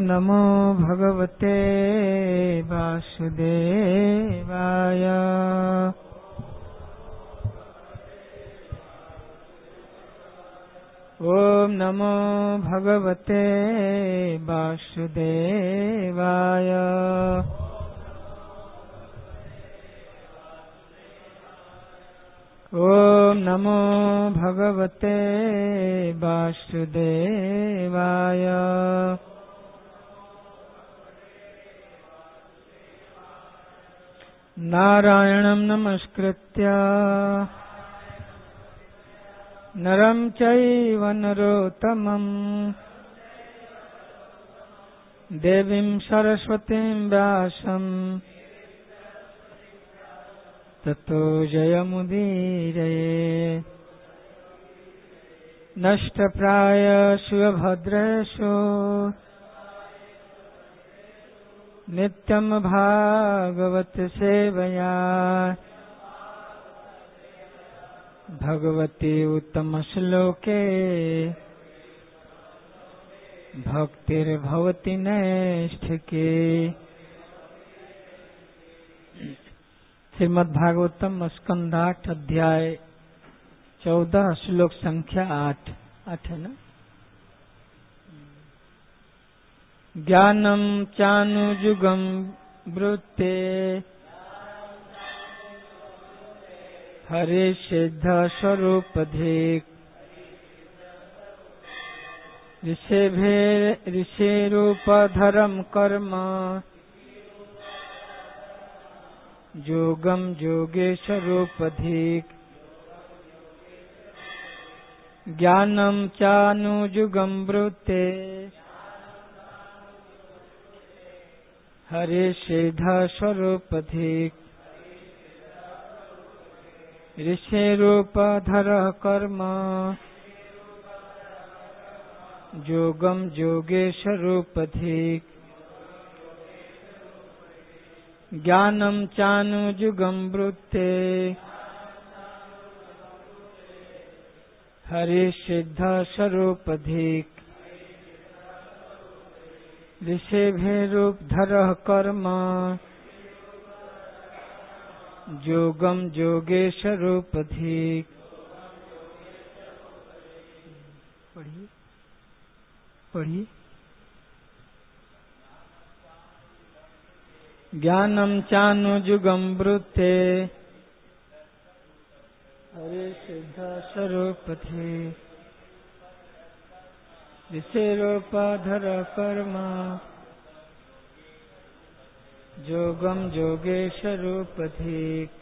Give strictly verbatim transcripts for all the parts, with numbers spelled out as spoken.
नमो भगवते वासुदेवाय। ओम नमो भगवते वासुदेवाय। ओम नमो भगवते वासुदेवाय। नारायणं नमस्कृत्य नरं चैव नरोत्तमं देवीं सरस्वतीं व्यासं ततो जयमुदीरये। नष्टप्रायेषु भद्रेषु नित्यं भागवत सेवया भगवती उत्तम श्लोके भक्तिर्भवति नैष्ठिके। श्रीमद् भागवतम स्कंद आठ अध्याय चौदह श्लोक संख्या आठ आठ है ना। ज्ञानम चानुजुगम ब्रूते हरे सिद्ध स्वरूपधिक ऋषि रूपधरम कर्म जोगम जोगेश्वरूपधिक। ज्ञानम चानुजुगम ब्रूते हरे सिद्ध स्वरूपधिक ऋषि रूपधर कर्म जोगम जोगेश्वरूपधिक। ज्ञानम चानुजुगम ब्रूते हरे सिद्ध स्वरूपधिक ऋषि रूपधर कर्म जोगम जोगेश्वरूपधिक। पढ़िए पढ़िए। ज्ञानम चानुजुगम ब्रूते हरे सिद्ध स्वरूपधिक ऋषि रूपधर कर्म जोगम जोगेश्वरूपधिक।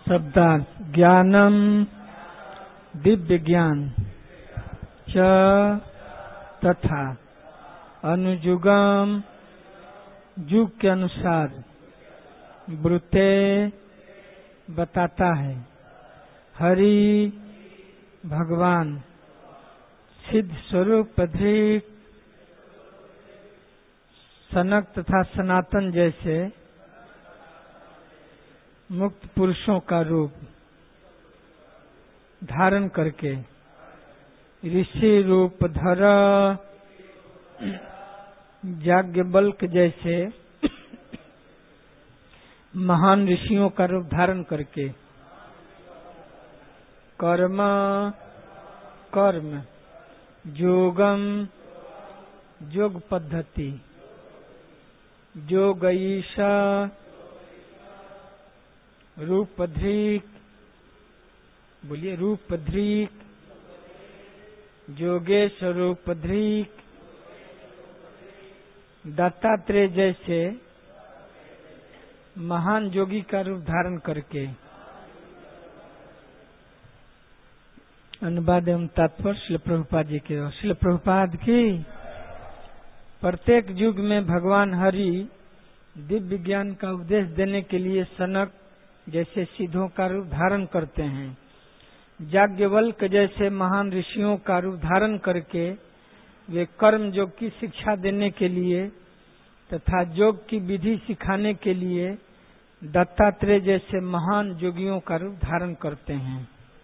शब्दार्थ ज्ञानम दिव्य ज्ञान च तथा अनुजुगम युग के अनुसार ब्रुते बताता है हरि भगवान सिद्ध स्वरूप अधिक सनक तथा सनातन जैसे मुक्त पुरुषों का रूप धारण करके ऋषि रूप धर याज्ञवल्क जैसे महान ऋषियों का रूप धारण करके कर्म कर्म योगम योग पद्धति योगईशा रूपधृक बोलिए रूपधृक योगेश रूपधृक दत्तात्रेय जैसे महान योगी का रूप धारण करके अनुवाद एवं तात्पर्य श्रील प्रभुपाद जी के श्रील प्रभुपाद की प्रत्येक युग में भगवान हरि दिव्य ज्ञान का उपदेश देने के लिए सनक जैसे सिद्धों का रूप धारण करते हैं, याज्ञवल्क जैसे महान ऋषियों का रूप धारण करके वे कर्म योग की शिक्षा देने के लिए तथा योग की विधि सिखाने के लिए दत्तात्रेय जैसे महान योगियों का रूप धारण करते हैं।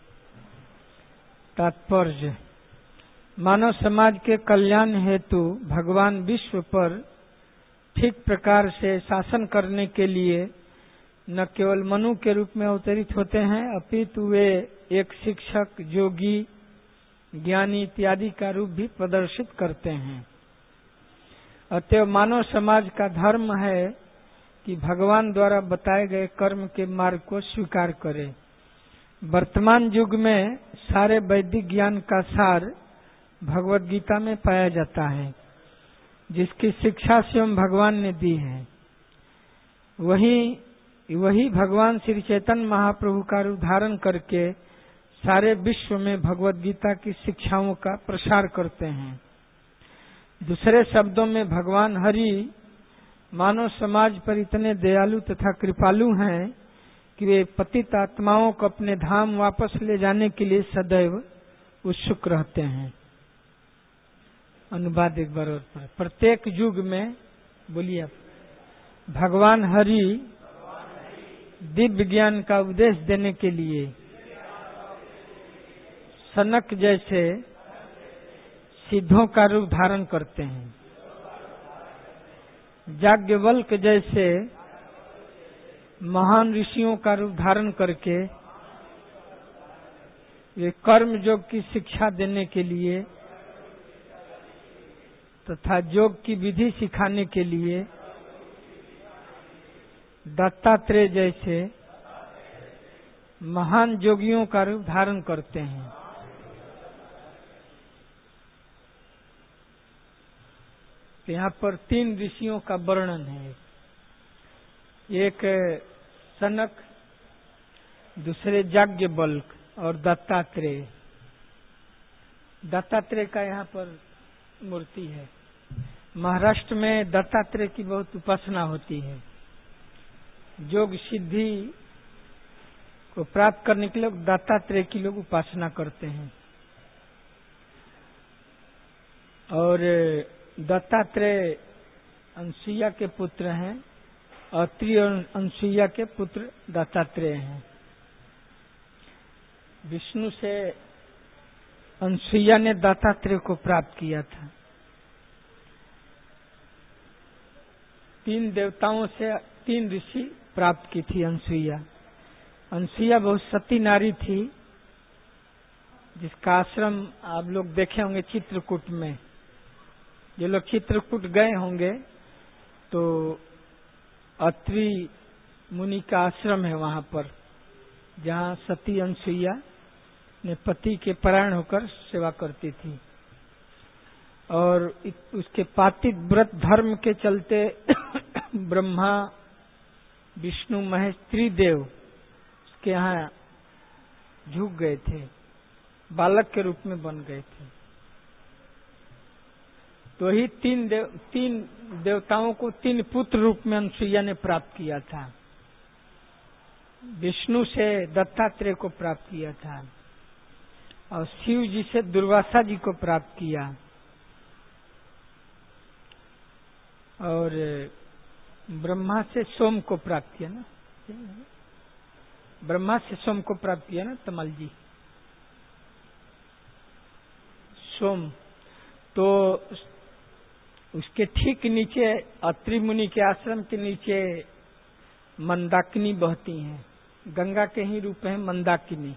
तात्पर्य मानव समाज के कल्याण हेतु भगवान विश्व पर ठीक प्रकार से शासन करने के लिए न केवल मनु के रूप में अवतरित होते हैं अपितु वे एक शिक्षक योगी ज्ञानी इत्यादि का रूप भी प्रदर्शित करते हैं। अतएव मानव समाज का धर्म है कि भगवान द्वारा बताए गए कर्म के मार्ग को स्वीकार करे। वर्तमान युग में सारे वैदिक ज्ञान का सार भगवद गीता में पाया जाता है, जिसकी शिक्षा स्वयं भगवान ने दी है। वही वही भगवान श्री चैतन्य महाप्रभु का रूप धारण करके सारे विश्व में भगवद गीता की शिक्षाओं का प्रसार करते हैं। दूसरे शब्दों में भगवान हरि मानव समाज पर इतने दयालु तथा कृपालु हैं कि वे पतित आत्माओं को अपने धाम वापस ले जाने के लिए सदैव उत्सुक रहते हैं। अनुवाद एक बार और पर प्रत्येक युग में बोलिए भगवान हरि दिव्य ज्ञान का उपदेश देने के लिए सनक जैसे सिद्धों का रूप धारण करते हैं, याज्ञवल्क जैसे महान ऋषियों का रूप धारण करके वे कर्म योग की शिक्षा देने के लिए तथा योग की विधि सिखाने के लिए दत्तात्रेय जैसे महान योगियों का रूप धारण करते हैं। यहाँ पर तीन ऋषियों का वर्णन है, एक सनक, दूसरे याज्ञवल्क और दत्तात्रेय। दत्तात्रेय का यहाँ पर मूर्ति है। महाराष्ट्र में दत्तात्रेय की बहुत उपासना होती है। योग सिद्धि को प्राप्त करने के लिए दत्तात्रेय की लोग उपासना करते हैं। और दत्तात्रेय अनसुईया के पुत्र हैं और अत्रि और अनसुईया के पुत्र दत्तात्रेय हैं। विष्णु से अनसुईया ने दत्तात्रेय को प्राप्त किया था। तीन देवताओं से तीन ऋषि प्राप्त की थी अनसुईया। अनसुईया बहुत सती नारी थी, जिसका आश्रम आप लोग देखे होंगे चित्रकूट में। जो लोग चित्रकूट गए होंगे तो अत्रि मुनि का आश्रम है वहां पर, जहां सती अनसुईया ने पति के परायण होकर सेवा करती थी। और उसके पातिक व्रत धर्म के चलते ब्रह्मा विष्णु महेश त्रिदेव उसके यहाँ झुक गए थे, बालक के रूप में बन गए थे। तो ही तीन देव तीन देवताओं को तीन पुत्र रूप में अनुसुईया ने प्राप्त किया था। विष्णु से दत्तात्रेय को प्राप्त किया था और शिव जी से दुर्वासा जी को प्राप्त किया और ब्रह्मा से सोम को प्राप्त किया ना, ब्रह्मा से सोम को प्राप्त किया ना तमल जी, सोम। तो उसके ठीक नीचे अत्रि मुनि के आश्रम के नीचे मंदाकिनी बहती हैं, गंगा के ही रूप हैं मंदाकिनी।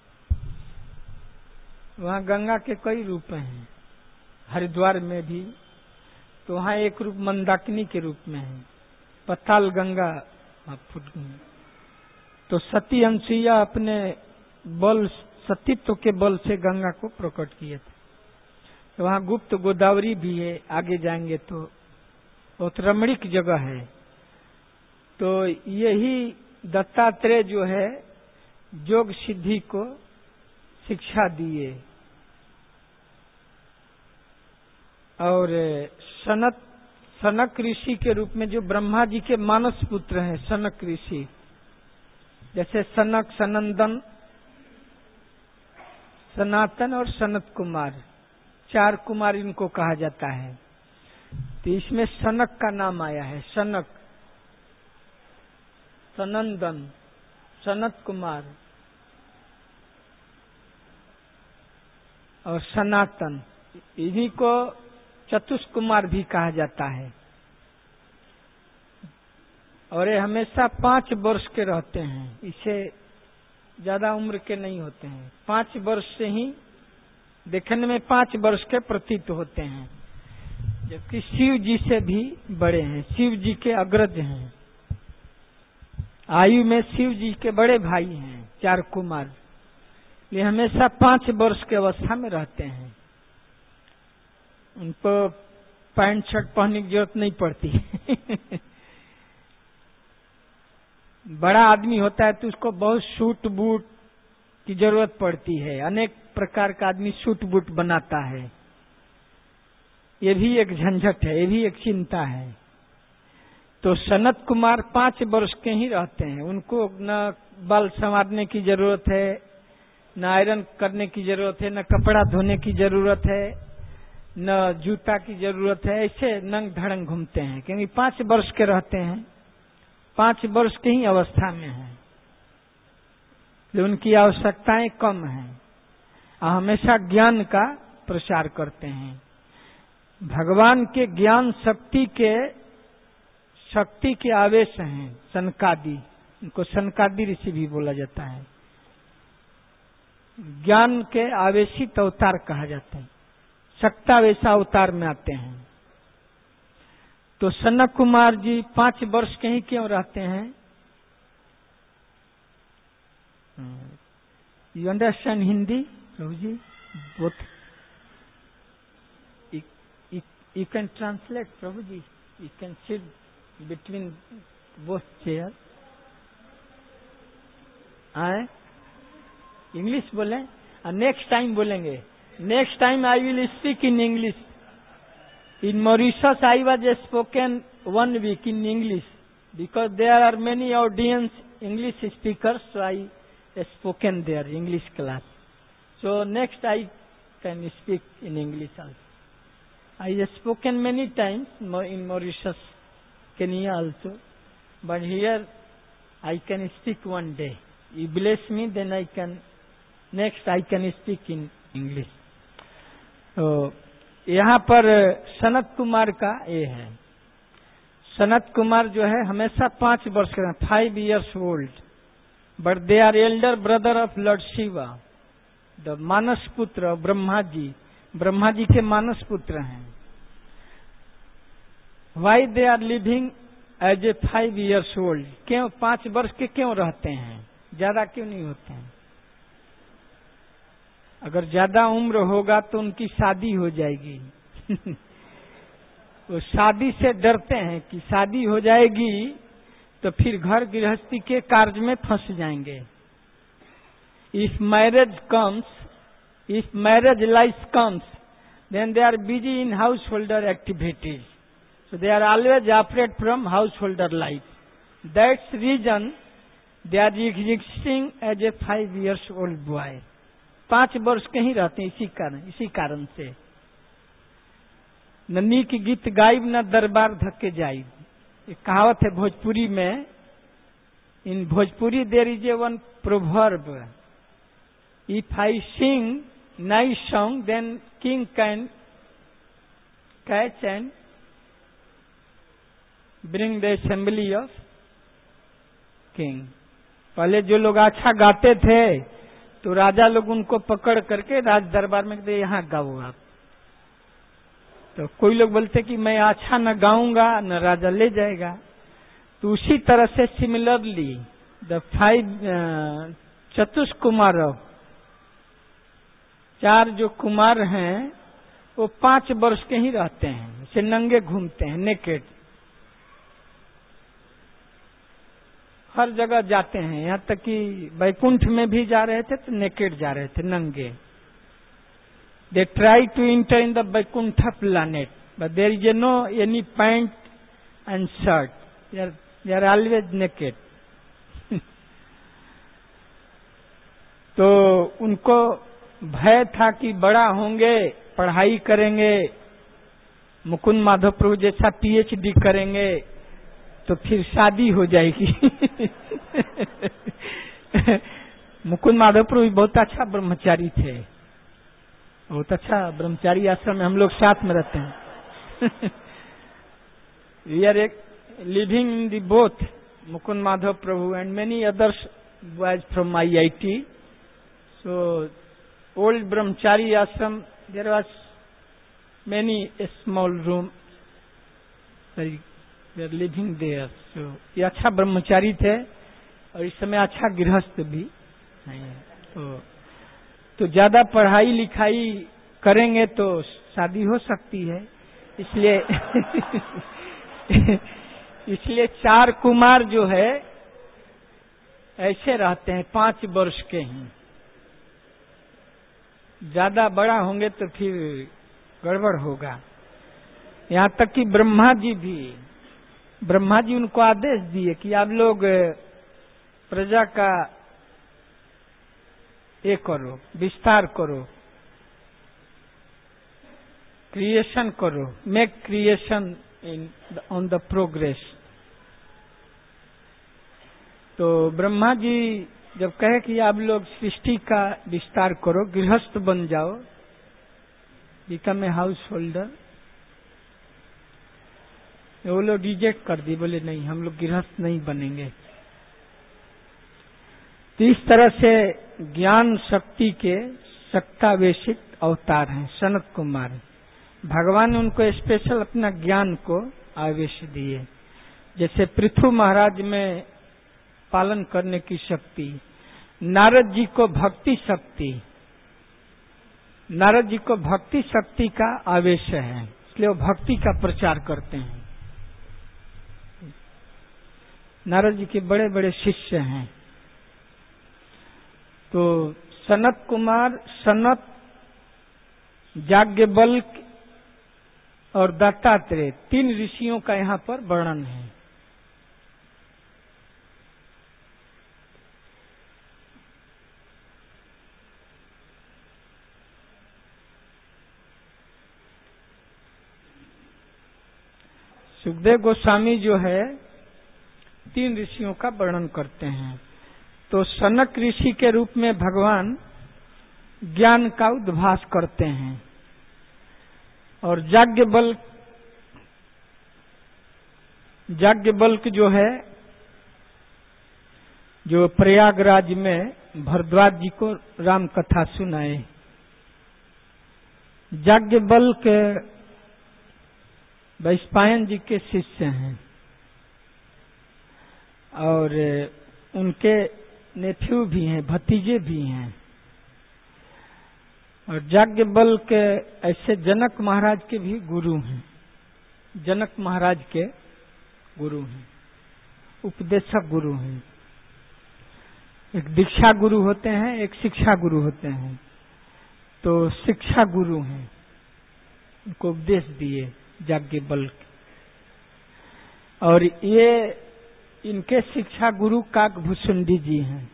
वहाँ गंगा के कई रूप हैं, हरिद्वार में भी, तो वहाँ एक रूप मंदाकिनी के रूप में है, पताल गंगा फुट गई। तो सती अनुसुईया अपने बल सतीत्व के बल से गंगा को प्रकट किए थे। तो वहाँ गुप्त गोदावरी भी है, आगे जाएंगे तो बहुत रमणीक जगह है। तो यही दत्तात्रेय जो है योग सिद्धि को शिक्षा दिए और सनक सनक ऋषि के रूप में जो ब्रह्मा जी के मानस पुत्र हैं सनक ऋषि, जैसे सनक, सनंदन, सनातन और सनत कुमार, चार कुमार इनको कहा जाता है। तो इसमें सनक का नाम आया है, सनक, सनंदन, सनत कुमार और सनातन, इन्हीं को चतुष्कुमार भी कहा जाता है। और ये हमेशा पांच वर्ष के रहते हैं, इसे ज्यादा उम्र के नहीं होते हैं, पांच वर्ष से ही देखने में पांच वर्ष के प्रतीत होते हैं, जबकि शिव जी से भी बड़े हैं, शिव जी के अग्रज हैं, आयु में शिव जी के बड़े भाई हैं चार कुमार। ये हमेशा पांच वर्ष के अवस्था में रहते हैं, उनको पैंट शर्ट पहनने की जरूरत नहीं पड़ती। बड़ा आदमी होता है तो उसको बहुत सूट बूट की जरूरत पड़ती है, अनेक प्रकार का आदमी सूट बूट बनाता है, ये भी एक झंझट है, ये भी एक चिंता है। तो सनत कुमार पांच वर्ष के ही रहते हैं, उनको न बाल संवारने की जरूरत है, न आयरन करने की जरूरत है, न कपड़ा धोने की जरूरत है, न जूता की जरूरत है, ऐसे नंग धड़ंग घूमते हैं, क्योंकि पांच वर्ष के रहते हैं, पांच वर्ष की ही अवस्था में है, तो उनकी आवश्यकताएं कम हैं, हमेशा ज्ञान का प्रसार करते हैं। भगवान के ज्ञान शक्ति के शक्ति के आवेश हैं सनकादि, इनको सनकादि ऋषि भी बोला जाता है, ज्ञान के आवेशित अवतार कहा जाता है, शक्तावेश अवतार में आते हैं। तो सनक कुमार जी पांच वर्ष के ही क्यों रहते हैं? You understand Hindi Prabhu ji? Both you can translate Prabhu ji, you can sit between both chair. आए इंग्लिश बोले, नेक्स्ट टाइम बोलेंगे, next time I will speak in English. In Mauritius, I was spoken one week in English because there are many audience English speakers, so I spoken there English class. So next I can speak in English also. I spoken many times in Mauritius, Kenya also, but here I can speak one day. You bless me, then I can next I can speak in English. So यहाँ पर सनत कुमार का ये है, सनत कुमार जो है हमेशा पांच वर्ष के, five years old, but they are elder brother of lord Shiva, the मानस पुत्र ब्रह्मा जी, ब्रह्मा जी के मानस पुत्र हैं। Why they are living as a five years old, क्यों पांच वर्ष के क्यों रहते हैं, ज्यादा क्यों नहीं होते हैं? अगर ज्यादा उम्र होगा तो उनकी शादी हो जाएगी। वो शादी से डरते हैं कि शादी हो जाएगी तो फिर घर गृहस्थी के कार्य में फंस जाएंगे, If marriage comes, if marriage life comes, then they are busy in householder activities. So they are always afraid from householder life. That's reason they are existing as a five years old boy. पांच वर्ष के ही रहते हैं इसी कारण इसी कारण से। न नीक गीत गायब न दरबार धक्के जायब। एक कहावत है भोजपुरी में। In Bhojpuri there is a one proverb, if I sing nice song then king can catch and bring the assembly of king. पहले जो लोग अच्छा गाते थे तो राजा लोग उनको पकड़ करके राज दरबार में कहते यहाँ गाओ आप। तो कोई लोग बोलते कि मैं अच्छा न गाऊंगा न राजा ले जाएगा। तो उसी तरह से सिमिलरली द फाइव चतुष कुमार, चार जो कुमार हैं वो पांच वर्ष के ही रहते हैं, से नंगे घूमते हैं, नेकेड, हर जगह जाते हैं। यहाँ तक कि बैकुंठ में भी जा रहे थे तो नेकेड जा रहे थे, नंगे। They try to enter in the Vaikuntha planet but there is no any pant and shirt, they are always naked. तो उनको भय था कि बड़ा होंगे, पढ़ाई करेंगे, मुकुंद माधव प्रभु जैसा पीएचडी करेंगे तो फिर शादी हो जाएगी। मुकुंद माधव प्रभु बहुत अच्छा ब्रह्मचारी थे, बहुत अच्छा ब्रह्मचारी आश्रम में हम लोग साथ में रहते हैं। We are living in the both Mukund Madhav Prabhu and many others boys from I I T. So old brahmachari ashram, there was many small room, we are living there. So ये अच्छा ब्रह्मचारी थे और इस समय अच्छा गृहस्थ भी हैं। तो तो ज्यादा पढ़ाई लिखाई करेंगे तो शादी हो सकती है, इसलिए इसलिए चार कुमार जो है ऐसे रहते हैं, पांच वर्ष के ही। ज्यादा बड़ा होंगे तो फिर गड़बड़ होगा। यहाँ तक कि ब्रह्मा जी भी ब्रह्मा जी उनको आदेश दिए कि आप लोग प्रजा का ये करो, विस्तार करो, क्रिएशन करो, make creation in on the progress. तो ब्रह्मा जी जब कहे कि आप लोग सृष्टि का विस्तार करो, गृहस्थ बन जाओ, बिकम ए हाउस होल्डर, वो लोग रिजेक्ट कर दिए, बोले नहीं हम लोग गृहस्थ नहीं बनेंगे। तो इस तरह से ज्ञान शक्ति के शक्तावेशित अवतार हैं सनत कुमार। भगवान ने उनको स्पेशल अपना ज्ञान को आवेश दिए, जैसे पृथु महाराज में पालन करने की शक्ति, नारद जी को भक्ति शक्ति, नारद जी को भक्ति शक्ति का आवेश है, इसलिए वो भक्ति का प्रचार करते हैं। नारद जी के बड़े बड़े शिष्य हैं। तो सनत कुमार, सनत, याज्ञवल्क्य और दत्तात्रेय, तीन ऋषियों का यहाँ पर वर्णन है। सुखदेव गोस्वामी जो है तीन ऋषियों का वर्णन करते हैं। तो सनक ऋषि के रूप में भगवान ज्ञान का उद्भास करते हैं और याज्ञवल्क्य याज्ञवल्क्य जो है, जो प्रयागराज में भरद्वाज जी को राम कथा सुनाए। याज्ञवल्क्य वैशंपायन जी के शिष्य हैं और उनके नेफ्यू भी हैं, भतीजे भी हैं। और याज्ञवल्क्य ऐसे जनक महाराज के भी गुरु हैं, जनक महाराज के गुरु हैं, उपदेशक गुरु हैं। एक दीक्षा गुरु होते हैं, एक शिक्षा गुरु होते हैं। तो शिक्षा गुरु हैं, उनको उपदेश दिए याज्ञवल्क्य, और ये इनके शिक्षा गुरु काकभुसुंडी जी हैं।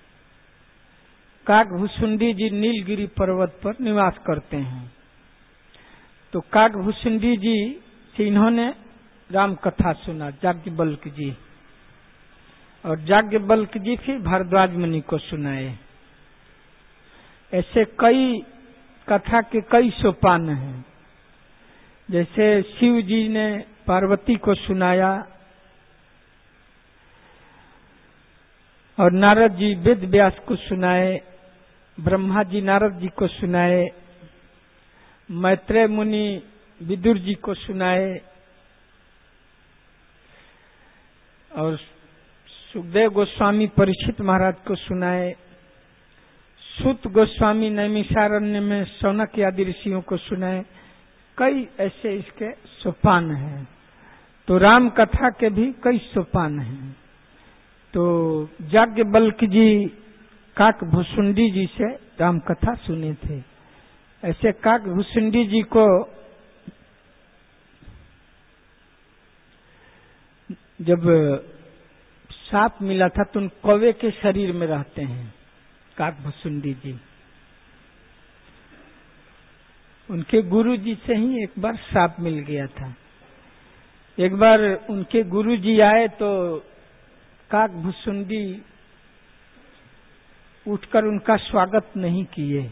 काकभुसुंडी जी नीलगिरी पर्वत पर निवास करते हैं। तो काकभुसुंडी जी से इन्होंने राम कथा सुना, याज्ञवल्क्य जी, और याज्ञवल्क्य जी फिर भारद्वाज मुनि को सुनाए। ऐसे कई कथा के कई सोपान हैं। जैसे शिव जी ने पार्वती को सुनाया, और नारद जी वेद व्यास को सुनाए, ब्रह्मा जी नारद जी को सुनाए, मैत्रेय मुनि विदुर जी को सुनाए, और सुखदेव गोस्वामी परीक्षित महाराज को सुनाए, सूत गोस्वामी नैमिषारण्य में शौनक आदि ऋषियों को सुनाए। कई ऐसे इसके सोपान हैं। तो राम कथा के भी कई सोपान हैं। तो याज्ञवल्क्य जी काकभुसुंडी जी से राम कथा सुने थे। ऐसे काकभुसुंडी जी को जब साप मिला था तो उन कौवे के शरीर में रहते हैं काकभुसुंडी जी। उनके गुरु जी से ही एक बार साप मिल गया था। एक बार उनके गुरु जी आए तो काकभुसुंडी उठकर उनका स्वागत नहीं किए।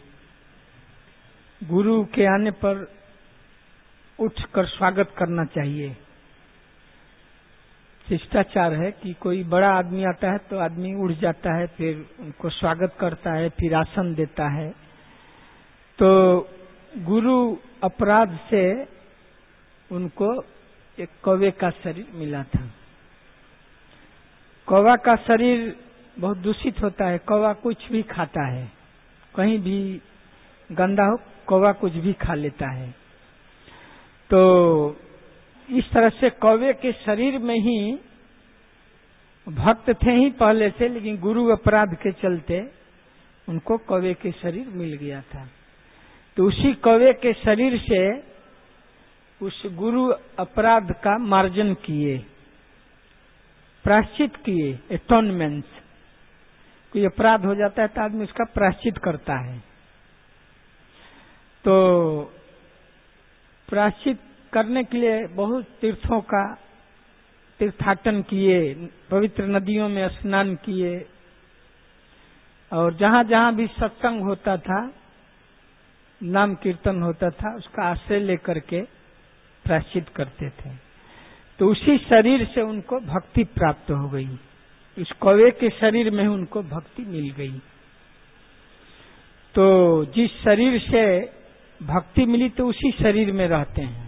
गुरु के आने पर उठकर स्वागत करना चाहिए। शिष्टाचार है कि कोई बड़ा आदमी आता है तो आदमी उठ जाता है, फिर उनको स्वागत करता है, फिर आसन देता है। तो गुरु अपराध से उनको एक कौवे का शरीर मिला था। कौवा का शरीर बहुत दूषित होता है। कौवा कुछ भी खाता है, कहीं भी गंदा हो कौवा कुछ भी खा लेता है। तो इस तरह से कौवे के शरीर में ही भक्त थे ही पहले से, लेकिन गुरु अपराध के चलते उनको कौवे के शरीर मिल गया था। तो उसी कौवे के शरीर से उस गुरु अपराध का मार्जन किए, प्रायश्चित किए। एटोनमेंट, कोई अपराध हो जाता है तो आदमी उसका प्रायश्चित करता है। तो प्रायश्चित करने के लिए बहुत तीर्थों का तीर्थाटन किए, पवित्र नदियों में स्नान किए, और जहां जहां भी सत्संग होता था, नाम कीर्तन होता था, उसका आश्रय लेकर के प्रायश्चित करते थे। तो उसी शरीर से उनको भक्ति प्राप्त हो गई। इस कौवे के शरीर में उनको भक्ति मिल गई। तो जिस शरीर से भक्ति मिली तो उसी शरीर में रहते हैं।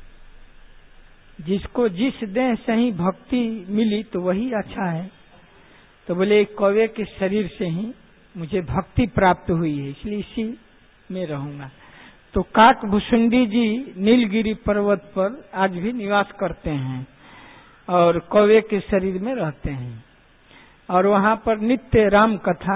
जिसको जिस देह से ही भक्ति मिली तो वही अच्छा है। तो बोले कौवे के शरीर से ही मुझे भक्ति प्राप्त हुई है, इसलिए इसी में रहूंगा। तो काकभुसुंडी जी नीलगिरी पर्वत पर आज भी निवास करते हैं और कौवे के शरीर में रहते हैं, और वहां पर नित्य राम कथा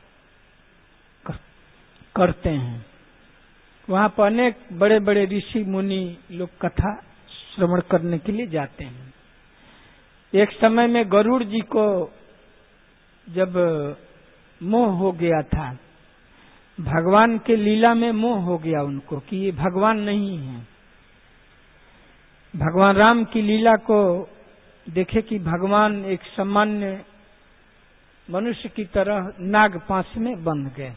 करते हैं। वहां पर अनेक बड़े बड़े ऋषि मुनि लोग कथा श्रवण करने के लिए जाते हैं। एक समय में गरुड़ जी को जब मोह हो गया था, भगवान के लीला में मोह हो गया उनको कि ये भगवान नहीं है। भगवान राम की लीला को देखे कि भगवान एक सामान्य मनुष्य की तरह नागपाश में बंध गए।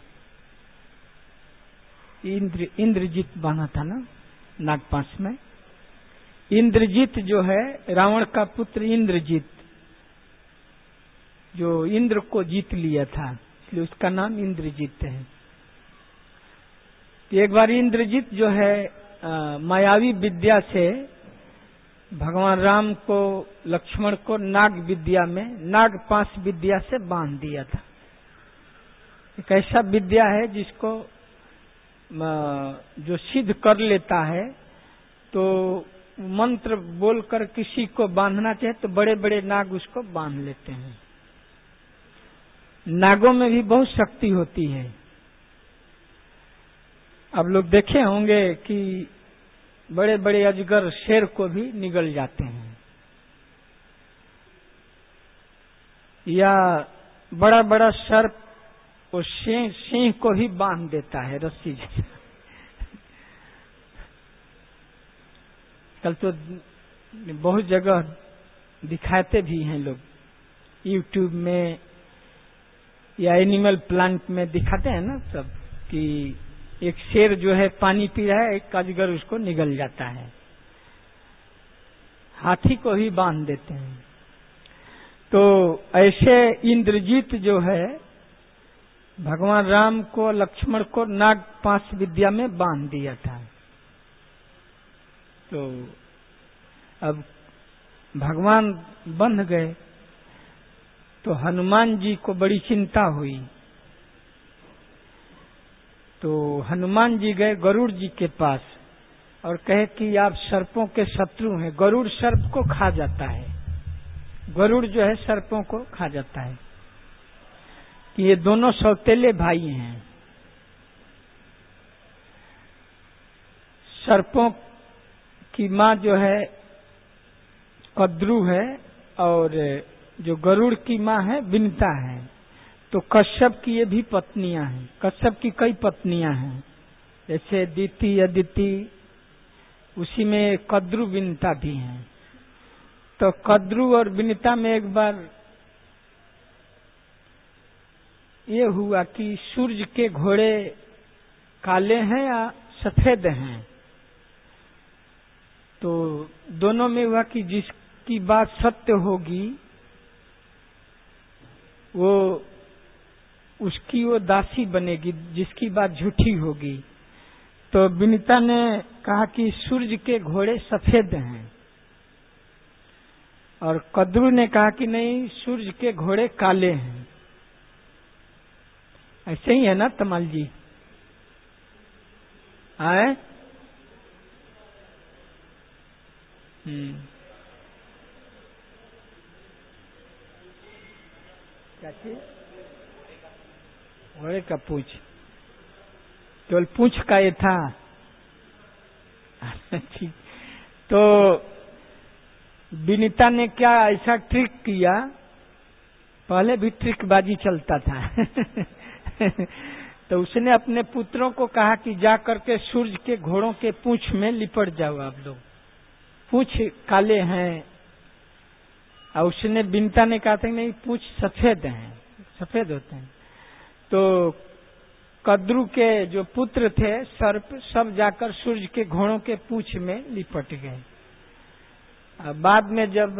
इंद्र इंद्रजीत बांधा था ना नागपाश में। इंद्रजीत जो है रावण का पुत्र इंद्रजीत, जो इंद्र को जीत लिया था, इसलिए उसका नाम इंद्रजीत है। एक बार इंद्रजीत जो है आ, मायावी विद्या से भगवान राम को लक्ष्मण को नाग विद्या में नागपाश विद्या से बांध दिया था। एक ऐसा विद्या है जिसको जो सिद्ध कर लेता है तो मंत्र बोलकर किसी को बांधना चाहे तो बड़े बड़े नाग उसको बांध लेते हैं। नागों में भी बहुत शक्ति होती है। अब लोग देखे होंगे कि बड़े बड़े अजगर शेर को भी निगल जाते हैं, या बड़ा बड़ा सर्प वो सिंह सिंह को ही बांध देता है रस्सी जैसा। कल तो बहुत जगह दिखाते भी हैं लोग, यूट्यूब में या एनिमल प्लांट में दिखाते हैं ना सब, कि एक शेर जो है पानी पी रहा है, एक अजगर उसको निगल जाता है। हाथी को ही बांध देते हैं। तो ऐसे इंद्रजीत जो है भगवान राम को लक्ष्मण को नाग पाश विद्या में बांध दिया था। तो अब भगवान बंध गए तो हनुमान जी को बड़ी चिंता हुई। तो हनुमान जी गए गरुड़ जी के पास और कहे कि आप सर्पों के शत्रु हैं। गरुड़ सर्प को खा जाता है, गरुड़ जो है सर्पों को खा जाता है, कि ये दोनों सौतेले भाई हैं। सर्पों की माँ जो है कद्रु है और जो गरुड़ की माँ है विनता है। तो कश्यप की ये भी पत्नियां हैं। कश्यप की कई पत्नियां हैं, जैसे दीति अदिति, उसी में कद्रु विनता भी हैं। तो कद्रु और विनता में एक बार ये हुआ कि सूर्य के घोड़े काले हैं या सफेद हैं। तो दोनों में हुआ कि जिसकी बात सत्य होगी वो उसकी वो दासी बनेगी, जिसकी बात झूठी होगी। तो विनीता ने कहा कि सूर्य के घोड़े सफेद हैं, और कद्रु ने कहा कि नहीं, सूर्य के घोड़े काले हैं। ऐसे ही है ना तमाल जी? आए हम्म क्या चीज? घोड़े का पूंछ, केवल पूंछ का ये था। ठीक। तो विनीता ने क्या ऐसा ट्रिक किया, पहले भी ट्रिकबाजी चलता था। तो उसने अपने पुत्रों को कहा कि जा करके सूर्य के घोड़ों के पूंछ में लिपट जाओ आप लोग, पूंछ काले हैं। और उसने विनीता ने कहा था नहीं, पूंछ सफेद हैं, सफेद होते हैं। तो कद्रु के जो पुत्र थे सर्प, सब जाकर सूर्य के घोड़ों के पूंछ में लिपट गए। बाद में जब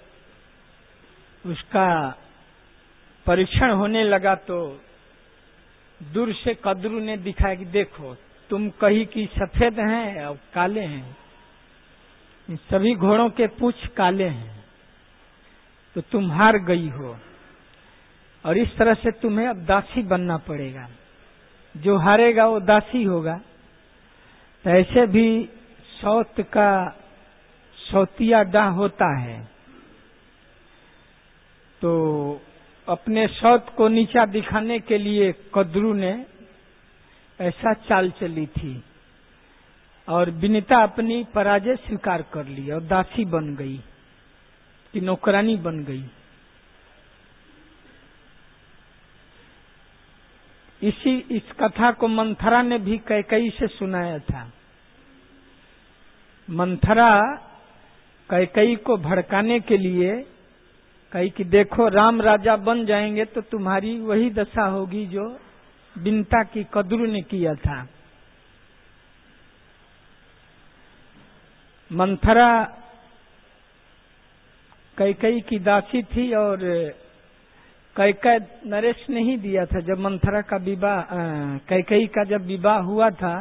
उसका परीक्षण होने लगा तो दूर से कद्रु ने दिखाया कि देखो, तुम कही कि सफेद हैं और काले हैं, सभी घोड़ों के पूंछ काले हैं, तो तुम हार गई हो, और इस तरह से तुम्हें अब दासी बनना पड़ेगा। जो हारेगा वो दासी होगा। तो ऐसे भी सौत का सौतिया डाह होता है। तो अपने सौत को नीचा दिखाने के लिए कद्रु ने ऐसा चाल चली थी, और विनीता अपनी पराजय स्वीकार कर ली और दासी बन गई, कि नौकरानी बन गई। इसी इस कथा को मंथरा ने भी कैकेयी से सुनाया था। मंथरा कैकेयी को भड़काने के लिए कही कि देखो, राम राजा बन जाएंगे तो तुम्हारी वही दशा होगी जो विनीता की कद्रु ने किया था। मंथरा कैकेयी की दासी थी, और कैकेयी नरेश ने ही दिया था। जब मंथरा का विवाह, कैकेयी का जब विवाह हुआ था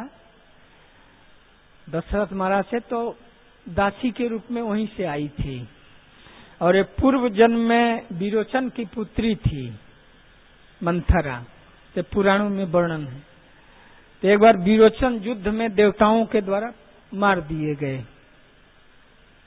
दशरथ महाराज से, तो दासी के रूप में वहीं से आई थी। और ये पूर्व जन्म में विरोचन की पुत्री थी मंथरा, तो पुराणों में वर्णन है। तो एक बार विरोचन युद्ध में देवताओं के द्वारा मार दिए गए।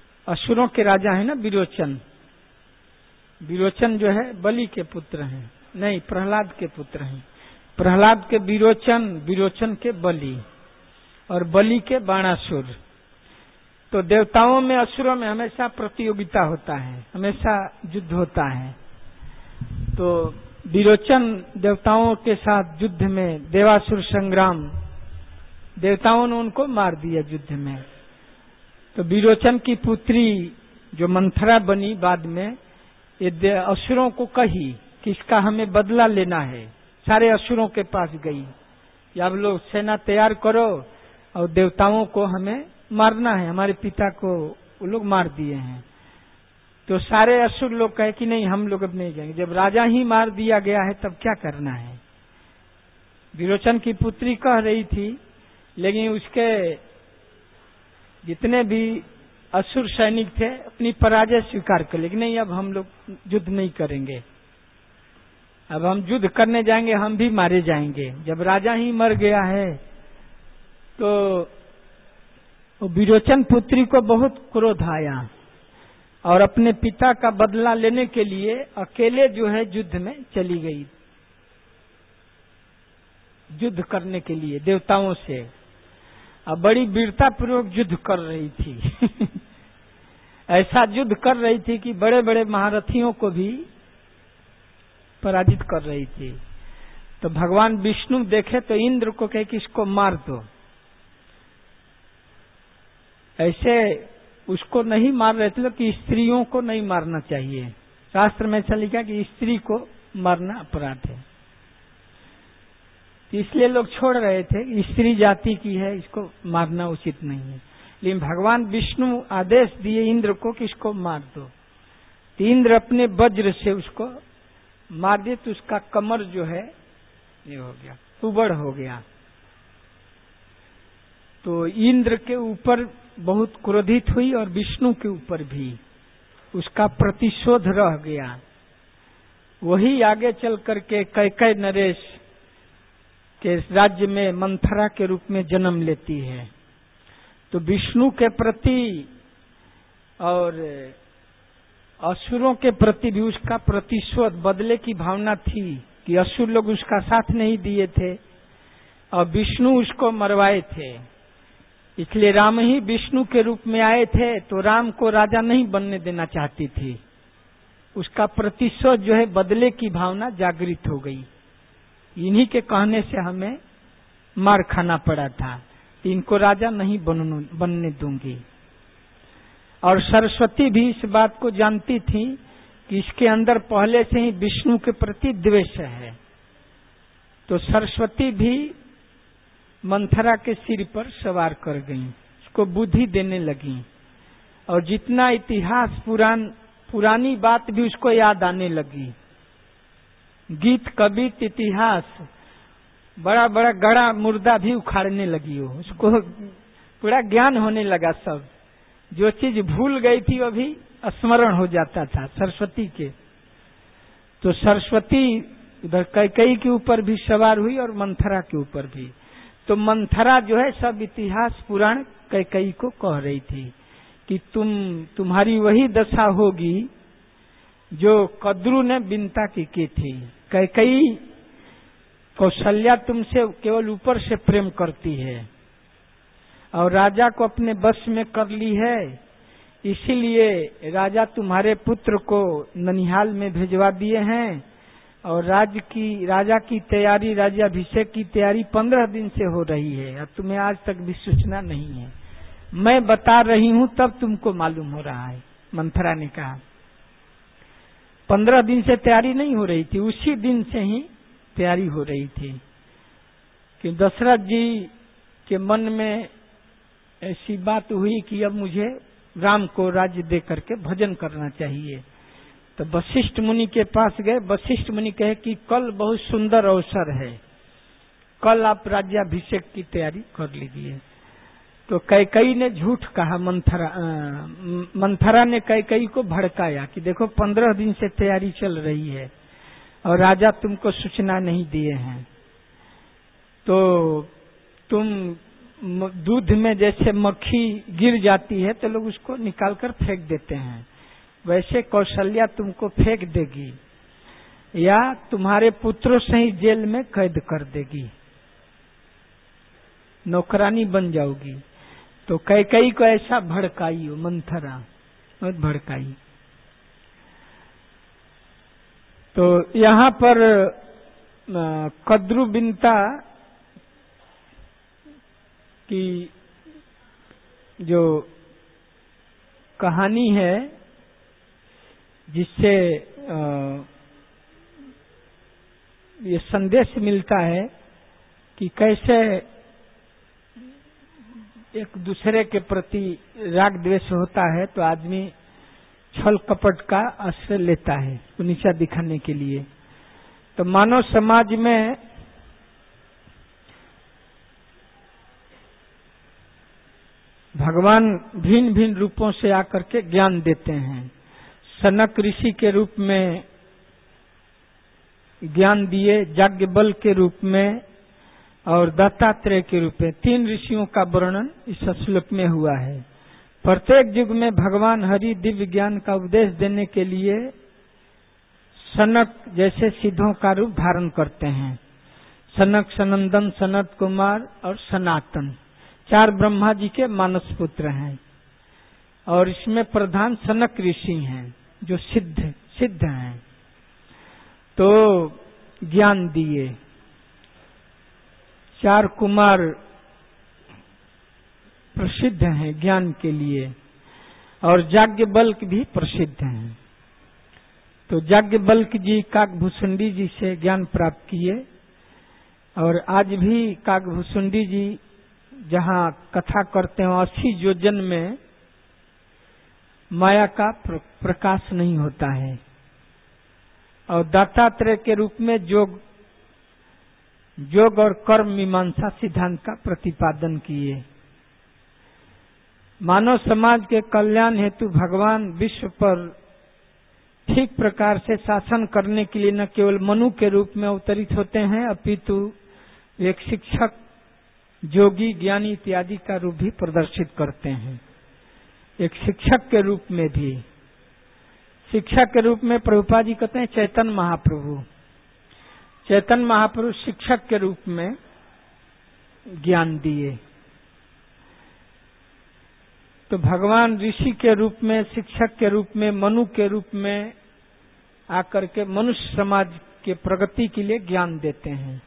असुरों के राजा है ना विरोचन। विरोचन जो है बलि के पुत्र हैं। नहीं, प्रहलाद के पुत्र हैं। प्रहलाद के विरोचन, विरोचन के बलि और बलि के बाणासुर। तो देवताओं में असुरों में हमेशा प्रतियोगिता होता है, हमेशा युद्ध होता है। तो विरोचन देवताओं के साथ युद्ध में, देवासुर संग्राम, देवताओं ने उनको मार दिया युद्ध में। तो विरोचन की पुत्री जो मंथरा बनी बाद में, ये असुरों को कही कि इसका हमें बदला लेना है। सारे असुरों के पास गई कि आप लोग सेना तैयार करो और देवताओं को हमें मारना है, हमारे पिता को वो लोग मार दिए हैं। तो सारे असुर लोग कहे कि नहीं, हम लोग अब नहीं जाएंगे। जब राजा ही मार दिया गया है तब क्या करना है। विरोचन की पुत्री कह रही थी, लेकिन उसके जितने भी असुर सैनिक थे अपनी पराजय स्वीकार कर, लेकिन नहीं, अब हम लोग युद्ध नहीं करेंगे, अब हम युद्ध करने जाएंगे हम भी मारे जाएंगे। जब राजा ही मर गया है तो विरोचन पुत्री को बहुत क्रोध आया और अपने पिता का बदला लेने के लिए अकेले जो है युद्ध में चली गई, युद्ध करने के लिए देवताओं से। अब बड़ी वीरता पूर्वक युद्ध कर रही थी ऐसा युद्ध कर रही थी कि बड़े बड़े महारथियों को भी पराजित कर रही थी। तो भगवान विष्णु देखे तो इंद्र को कहे कि इसको मार दो। ऐसे उसको नहीं मार रहे थे कि स्त्रियों को नहीं मारना चाहिए, शास्त्र में ऐसा लिखा कि स्त्री को मारना अपराध है, तो इसलिए लोग छोड़ रहे थे। स्त्री जाति की है, इसको मारना उचित नहीं है। लेकिन भगवान विष्णु आदेश दिए इंद्र को कि इसको मार दो। तो इंद्र अपने वज्र से उसको मार दिए, तो उसका कमर जो है ये हो गया, उबड़ हो गया। तो इंद्र के ऊपर बहुत क्रोधित हुई और विष्णु के ऊपर भी उसका प्रतिशोध रह गया। वही आगे चल करके कैकेयी नरेश के राज्य में मंथरा के रूप में जन्म लेती है। तो विष्णु के प्रति और असुरों के प्रति भी उसका प्रतिशोध, बदले की भावना थी कि असुर लोग उसका साथ नहीं दिए थे और विष्णु उसको मरवाए थे। इसलिए राम ही विष्णु के रूप में आए थे, तो राम को राजा नहीं बनने देना चाहती थी। उसका प्रतिशोध जो है, बदले की भावना जागृत हो गई। इन्हीं के कहने से हमें मार खाना पड़ा था, इनको राजा नहीं बनने दूंगी। और सरस्वती भी इस बात को जानती थी कि इसके अंदर पहले से ही विष्णु के प्रति द्वेष है। तो सरस्वती भी मंथरा के सिर पर सवार कर गईं, उसको बुद्धि देने लगी और जितना इतिहास पुरान पुरानी बात भी उसको याद आने लगी। गीत, कवित, इतिहास, बड़ा बड़ा गड़ा मुर्दा भी उखाड़ने लगी हो, उसको पूरा ज्ञान होने लगा। सब जो चीज भूल गई थी वो भी स्मरण हो जाता था सरस्वती के। तो सरस्वती उधर कैकेयी के ऊपर भी सवार हुई और मंथरा के ऊपर भी। तो मंथरा जो है सब इतिहास पुराण कैकेयी को कह रही थी कि तुम तुम्हारी वही दशा होगी जो कद्रु ने विंता की की थी। कैकेयी, कौशल्या तुमसे केवल ऊपर से प्रेम करती है और राजा को अपने वश में कर ली है, इसीलिए राजा तुम्हारे पुत्र को ननिहाल में भेजवा दिए हैं और राज की राजा की तैयारी, राज्याभिषेक की तैयारी पंद्रह दिन से हो रही है और तुम्हें आज तक भी सूचना नहीं है। मैं बता रही हूं तब तुमको मालूम हो रहा है। मंथरा ने कहा पंद्रह दिन से तैयारी नहीं हो रही थी, उसी दिन से ही तैयारी हो रही थी कि दशरथ जी के मन में ऐसी बात हुई कि अब मुझे राम को राज्य दे करके भजन करना चाहिए। तो वशिष्ठ मुनि के पास गए। वशिष्ठ मुनि कहे कि कल बहुत सुंदर अवसर है, कल आप राज्याभिषेक की तैयारी कर लीजिए। तो कैकेयी ने झूठ कहा। मंथरा मंथरा ने कैकेयी को भड़काया कि देखो पंद्रह दिन से तैयारी चल रही है और राजा तुमको सूचना नहीं दिए हैं। तो तुम दूध में जैसे मक्खी गिर जाती है तो लोग उसको निकालकर फेंक देते हैं, वैसे कौशल्या तुमको फेंक देगी। या तुम्हारे पुत्रों से ही जेल में कैद कर देगी, नौकरानी बन जाओगी। तो कैकेयी को ऐसा भड़काई हो, मंथरा बहुत भड़काई। तो यहाँ पर कद्रू बिनता की जो कहानी है, जिससे ये संदेश मिलता है कि कैसे एक दूसरे के प्रति राग द्वेष होता है तो आदमी छल कपट का आश्रय लेता है तो नीचा दिखाने के लिए। तो मानव समाज में भगवान भिन्न भिन्न रूपों से आकर के ज्ञान देते हैं। सनक ऋषि के रूप में ज्ञान दिए, याज्ञवल के रूप में और दत्तात्रेय के रूप में। तीन ऋषियों का वर्णन इस श्लोक में हुआ है। प्रत्येक युग में भगवान हरि दिव्य ज्ञान का उपदेश देने के लिए सनक जैसे सिद्धों का रूप धारण करते हैं। सनक, सनंदन, सनत कुमार और सनातन चार ब्रह्मा जी के मानस पुत्र हैं। और इसमें प्रधान सनक ऋषि हैं जो सिद्ध सिद्ध हैं। तो ज्ञान दिए। चार कुमार प्रसिद्ध हैं ज्ञान के लिए और याज्ञवल्क भी प्रसिद्ध हैं। तो याज्ञवल्क जी काकभूषुंडी जी से ज्ञान प्राप्त किए और आज भी काकभूषुंडी जी जहाँ कथा करते हैं अस्सी योजन में माया का प्रकाश नहीं होता है। और दत्तात्रेय के रूप में योग योग और कर्म मीमांसा सिद्धांत का प्रतिपादन किए। मानव समाज के कल्याण हेतु भगवान विश्व पर ठीक प्रकार से शासन करने के लिए न केवल मनु के रूप में अवतरित होते हैं अपितु एक शिक्षक, योगी, ज्ञानी इत्यादि का रूप भी प्रदर्शित करते हैं। एक शिक्षक के रूप में भी, शिक्षक के रूप में प्रभुपाद जी कहते हैं चैतन्य महाप्रभु। चैतन्य महाप्रभु शिक्षक के रूप में ज्ञान दिए। तो भगवान ऋषि के रूप में, शिक्षक के रूप में, मनु के रूप में आकर के मनुष्य समाज के प्रगति के लिए ज्ञान देते हैं।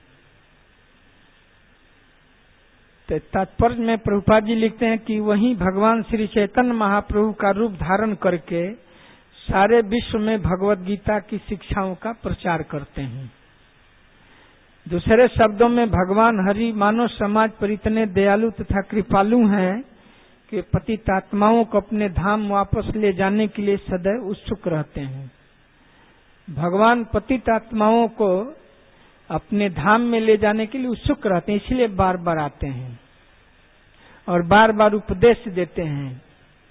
तो तात्पर्य में प्रभुपाद जी लिखते हैं कि वहीं भगवान श्री चैतन्य महाप्रभु का रूप धारण करके सारे विश्व में भगवत गीता की शिक्षाओं का प्रचार करते हैं। दूसरे शब्दों में भगवान हरि मानव समाज पर इतने दयालु तथा कृपालु हैं कि पतित आत्माओं को अपने धाम वापस ले जाने के लिए सदैव उत्सुक रहते हैं। भगवान पतित आत्माओं को अपने धाम में ले जाने के लिए उत्सुक रहते हैं, इसलिए बार बार आते हैं और बार बार उपदेश देते हैं।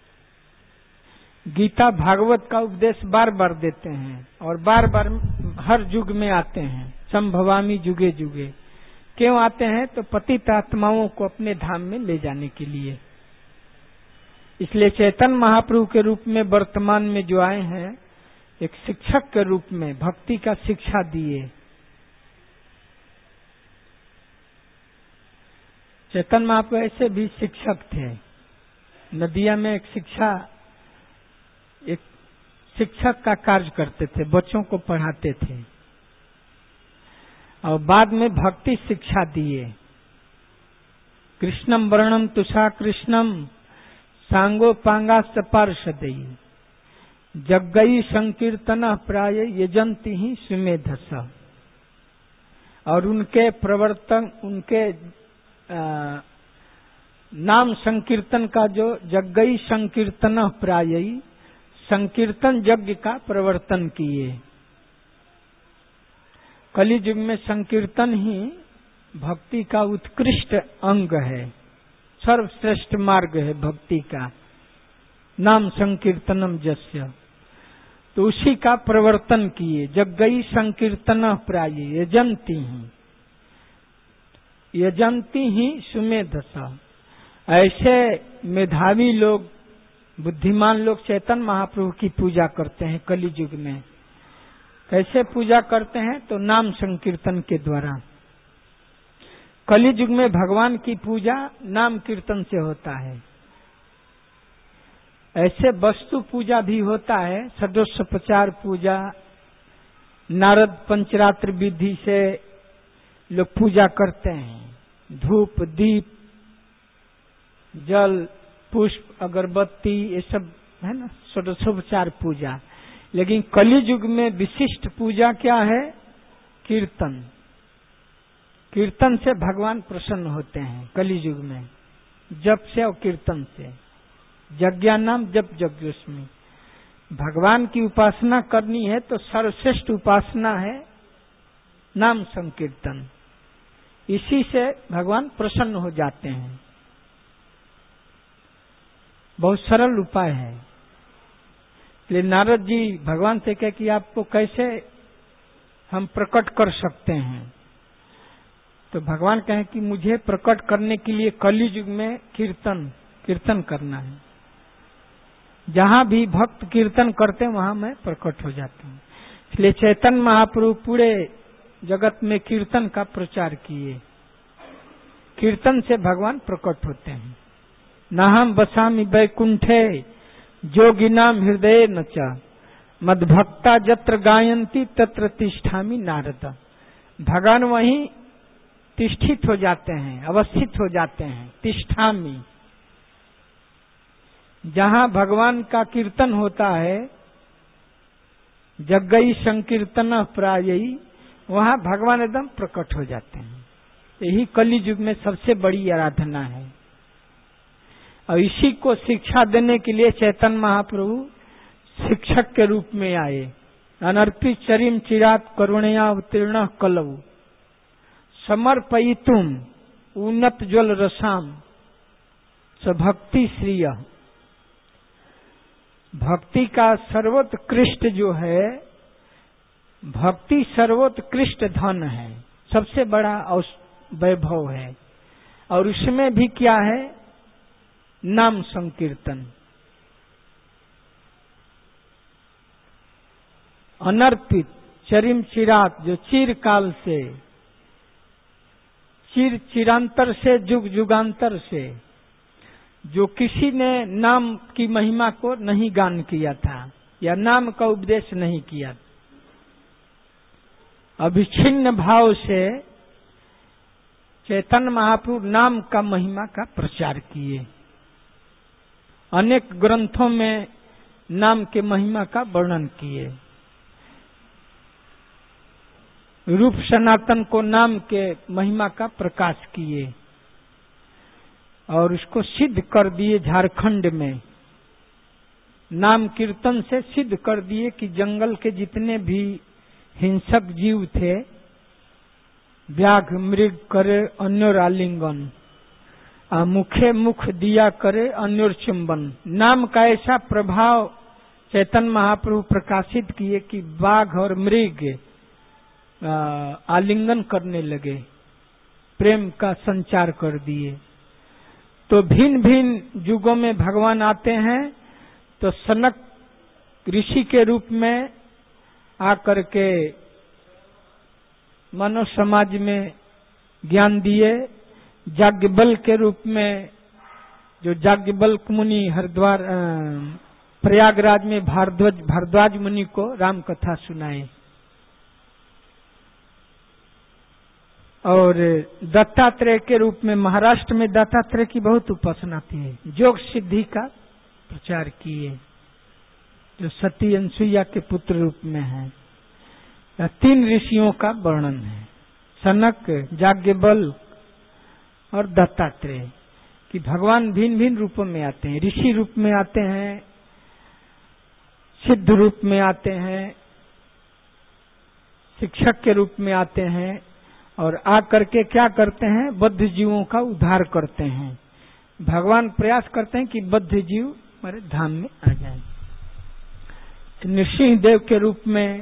गीता भागवत का उपदेश बार बार देते हैं और बार बार हर युग में आते हैं। संभवामी जुगे जुगे क्यों आते हैं? तो पतित आत्माओं को अपने धाम में ले जाने के लिए। इसलिए चैतन्य महाप्रभु के रूप में वर्तमान में जो आए हैं, एक शिक्षक के रूप में भक्ति का शिक्षा दिए। चैतन्य महाप्रभु ऐसे भी शिक्षक थे। नदिया में एक शिक्षा एक शिक्षक का कार्य करते थे, बच्चों को पढ़ाते थे और बाद में भक्ति शिक्षा दिए। कृष्णम वर्णम तुषा कृष्णम सांगो पांगा पार्षदई जग्गई संकीर्तन प्राय यजंती ही सुमेधस। और उनके प्रवर्तन, उनके आ, नाम संकीर्तन का जो जग्गई संकीर्तन प्रायई संकीर्तन यज्ञ का प्रवर्तन किए। कलि युग में संकीर्तन ही भक्ति का उत्कृष्ट अंग है, सर्वश्रेष्ठ मार्ग है भक्ति का। नाम संकीर्तनम जस्य, तो उसी का प्रवर्तन किए। जग्गई संकीर्तन प्राय यजंती ही यजंती ही सुमेधसा। ऐसे मेधावी लोग, बुद्धिमान लोग चैतन्य महाप्रभु की पूजा करते हैं कलि युग में। कैसे पूजा करते हैं? तो नाम संकीर्तन के द्वारा। कलि युग में भगवान की पूजा नाम कीर्तन से होता है। ऐसे वस्तु पूजा भी होता है, षोडशोपचार पूजा, नारद पंचरात्र विधि से लोग पूजा करते हैं। धूप, दीप, जल, पुष्प, अगरबत्ती, ये सब है ना षोडशोपचार पूजा। लेकिन कलि युग में विशिष्ट पूजा क्या है? कीर्तन। कीर्तन से भगवान प्रसन्न होते हैं कलि युग में, जप से और कीर्तन से। यज्ञानाम जप यज्ञोस्मि। भगवान की उपासना करनी है तो सर्वश्रेष्ठ उपासना है नाम संकीर्तन। इसी से भगवान प्रसन्न हो जाते हैं। बहुत सरल उपाय है। इसलिए नारद जी भगवान से कहे कि आपको कैसे हम प्रकट कर सकते हैं? तो भगवान कहे कि मुझे प्रकट करने के लिए कलि युग में कीर्तन कीर्तन करना है। जहां भी भक्त कीर्तन करते हैं वहां मैं प्रकट हो जाता हूं। इसलिए चैतन्य महाप्रभु पूरे जगत में कीर्तन का प्रचार किए। कीर्तन से भगवान प्रकट होते हैं। नाहम बसामि वैकुंठे जोगिनाम हृदय न च मद्भक्ता जत्र गायन्ति तत्र तिष्ठामि नारद। भगवान वहीं तिष्ठित हो जाते हैं, अवस्थित हो जाते हैं। तिष्ठामि, जहां भगवान का कीर्तन होता है, जग्गई संकीर्तन प्रायई, वहां भगवान एकदम प्रकट हो जाते हैं। यही कलि युग में सबसे बड़ी आराधना है। और इसी को शिक्षा देने के लिए चैतन्य महाप्रभु शिक्षक के रूप में आए। अनर्पित चरिम चिरात करुणया उत्तीर्ण कलऊ समर्पयितुम उन्नत ज्वल रसाम स भक्ति श्रिय। भक्ति का सर्वोत्कृष्ट जो है, भक्ति सर्वोत्कृष्ट धन है, सबसे बड़ा वैभव है। और उसमें भी क्या है? नाम संकीर्तन। अनर्पित चरिम चिरात, जो चिरकाल से, चिर चिरांतर से, जुग जुगांतर से, जो किसी ने नाम की महिमा को नहीं गान किया था या नाम का उपदेश नहीं किया, अविच्छिन्न भाव से चैतन्य महाप्रभु नाम का महिमा का प्रचार किए। अनेक ग्रंथों में नाम के महिमा का वर्णन किए। रूप सनातन को नाम के महिमा का प्रकाश किए और उसको सिद्ध कर दिए। झारखंड में नाम कीर्तन से सिद्ध कर दिए कि जंगल के जितने भी हिंसक जीव थे, व्याघ मृग करे अन्योर आलिंगन, मुखे मुख दिया करे अन्योर चुंबन। नाम का ऐसा प्रभाव चैतन्य महाप्रभु प्रकाशित किए कि बाघ और मृग आलिंगन करने लगे, प्रेम का संचार कर दिए। तो भिन्न भिन्न युगों में भगवान आते हैं। तो सनक ऋषि के रूप में आकर के मानव समाज में ज्ञान दिए। याज्ञवल के रूप में, जो याज्ञवल मुनि हरिद्वार प्रयागराज में भारद्वाज भारद्वाज मुनि को राम कथा सुनाए। और दत्तात्रेय के रूप में महाराष्ट्र में दत्तात्रेय की बहुत उपासना थी। योग सिद्धि का प्रचार किए, जो सती अनसुईया के पुत्र रूप में है। तीन ऋषियों का वर्णन है, सनक, याज्ञवल और दत्तात्रेय, कि भगवान भिन्न भिन्न रूपों में आते हैं। ऋषि रूप में आते हैं, सिद्ध रूप में आते हैं, शिक्षक के रूप में आते हैं, और आकर के क्या करते हैं? बद्ध जीवों का उद्धार करते हैं। भगवान प्रयास करते हैं कि बद्ध जीव हमारे धाम में आ जाएं। नृसिंह देव के रूप में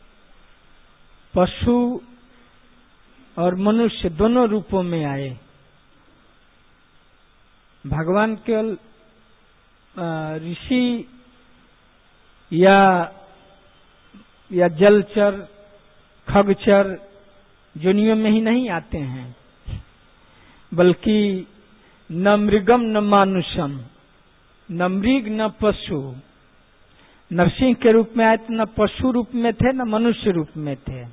पशु और मनुष्य दोनों रूपों में आए। भगवान केवल ऋषि या या जलचर, खगचर योनियों में ही नहीं आते हैं, बल्कि न मृगम न मानुषम, न मृग न पशु। नरसिंह के रूप में आए तो न पशु रूप में थे न मनुष्य रूप में थे,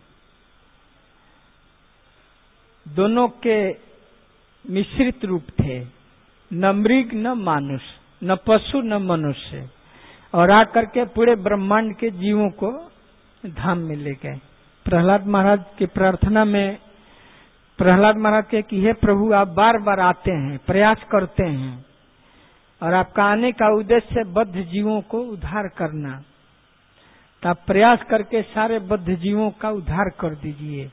दोनों के मिश्रित रूप थे, न मृग न मानुष, न पशु न मनुष्य, और आकर के पूरे ब्रह्मांड के जीवों को धाम में ले गए। प्रहलाद महाराज की प्रार्थना में प्रहलाद महाराज के कि हे प्रभु, आप बार बार आते हैं, प्रयास करते हैं, और आपका आने का उद्देश्य बद्ध जीवों को उद्धार करना, तो आप प्रयास करके सारे बद्ध जीवों का उद्धार कर दीजिए।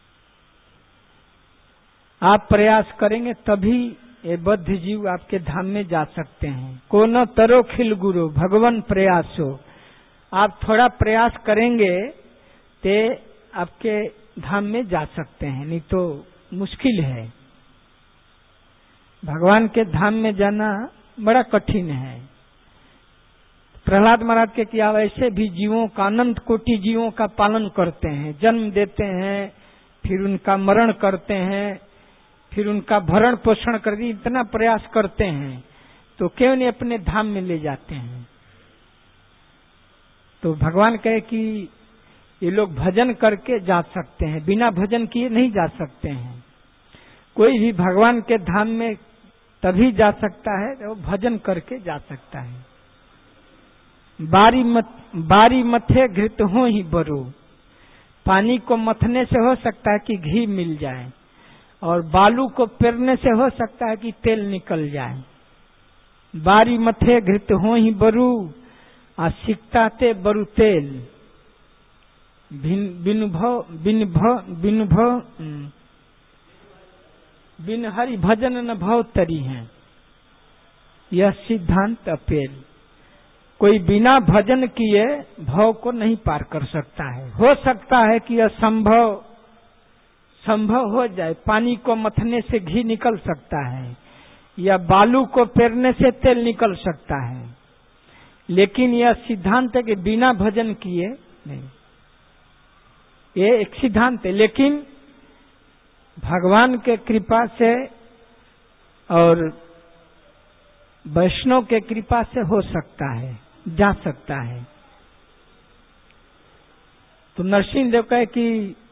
आप प्रयास करेंगे तभी ये बद्ध जीव आपके धाम में जा सकते हैं। को न तरो खिल गुरु भगवान प्रयासो, आप थोड़ा प्रयास करेंगे ते आपके धाम में जा सकते हैं, नहीं तो मुश्किल है। भगवान के धाम में जाना बड़ा कठिन है। प्रहलाद महाराज के किया वैसे भी जीवों का, अनंत कोटि जीवों का पालन करते हैं, जन्म देते हैं, फिर उनका मरण करते हैं, फिर उनका भरण पोषण कर दी, इतना प्रयास करते हैं, तो क्यों नहीं अपने धाम में ले जाते हैं। तो भगवान कहे कि ये लोग भजन करके जा सकते हैं, बिना भजन किए नहीं जा सकते हैं। कोई भी भगवान के धाम में तभी जा सकता है तो भजन करके जा सकता है। बारी मत बारी मथे घृत हो ही बरो, पानी को मथने से हो सकता है कि घी मिल जाए, और बालू को पेरने से हो सकता है कि तेल निकल जाए। बारी मथे घृत हो ही बरू, आ सिकता ते बरु तेल, बिन भव बिन भव बिन भव बिन हरि भजन न भव तरी है, यह सिद्धांत अपेल। कोई बिना भजन किए भव को नहीं पार कर सकता है। हो सकता है कि असंभव संभव हो जाए, पानी को मथने से घी निकल सकता है, या बालू को पेरने से तेल निकल सकता है, लेकिन यह सिद्धांत है कि बिना भजन किए नहीं। ये एक सिद्धांत है, लेकिन भगवान के कृपा से और वैष्णव के कृपा से हो सकता है, जा सकता है। तो नरसिंह देव कहे कि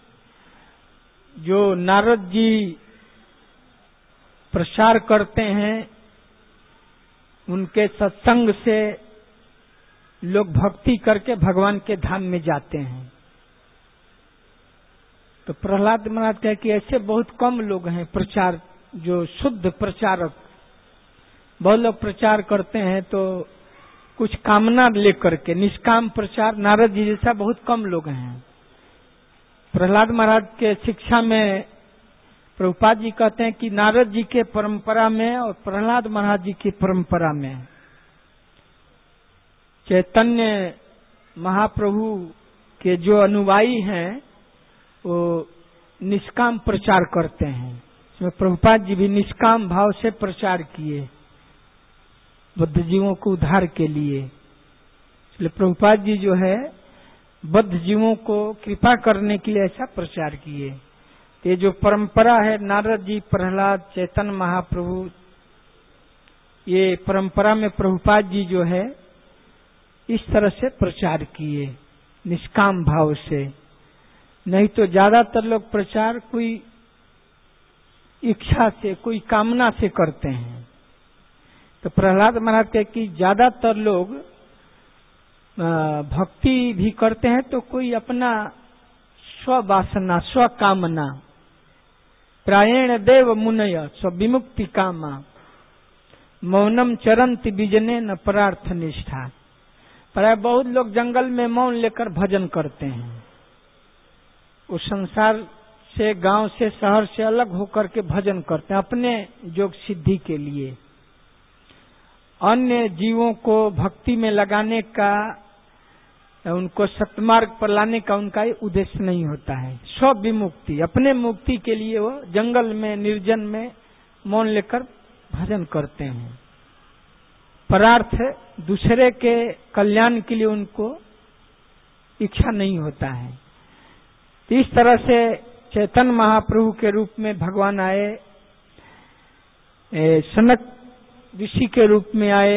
जो नारद जी प्रचार करते हैं, उनके सत्संग से लोग भक्ति करके भगवान के धाम में जाते हैं। तो प्रहलाद महाराज कहे कि ऐसे बहुत कम लोग हैं प्रचार, जो शुद्ध प्रचारक। बहुत लोग प्रचार करते हैं तो कुछ कामना लेकर के, निष्काम प्रचार नारद जी जैसा बहुत कम लोग हैं। प्रहलाद महाराज के शिक्षा में प्रभुपाद जी कहते हैं कि नारद जी के परंपरा में और प्रहलाद महाराज जी की परंपरा में चैतन्य महाप्रभु के जो अनुयायी हैं वो निष्काम प्रचार करते हैं। इसमें प्रभुपाद जी भी निष्काम भाव से प्रचार किए बद्ध जीवों को उद्धार के लिए। इसलिए प्रभुपाद जी जो है बद्ध जीवों को कृपा करने के लिए ऐसा प्रचार किए। ये जो परंपरा है नारद जी, प्रहलाद, चैतन्य महाप्रभु, ये परंपरा में प्रभुपाद जी जो है इस तरह से प्रचार किए निष्काम भाव से। नहीं तो ज्यादातर लोग प्रचार कोई इच्छा से, कोई कामना से करते हैं। तो प्रहलाद महाराज कहे कि ज्यादातर लोग भक्ति भी करते हैं तो कोई अपना स्ववासना, स्वकामना, प्रायेण देव मुनय स्व विमुक्ति कामा, मौनम चरंति बीजने न परार्थ निष्ठा। पर बहुत लोग जंगल में मौन लेकर भजन करते हैं, उस संसार से, गांव से, शहर से अलग होकर के भजन करते हैं अपने योग सिद्धि के लिए। अन्य जीवों को भक्ति में लगाने का, उनको सत्मार्ग पर लाने का उनका उद्देश्य नहीं होता है। स्व विमुक्ति, अपने मुक्ति के लिए वो जंगल में, निर्जन में मौन लेकर भजन करते हैं। परार्थ, दूसरे के कल्याण के लिए उनको इच्छा नहीं होता है। तो इस तरह से चैतन्य महाप्रभु के रूप में भगवान आए, सनक ऋषि के रूप में आए,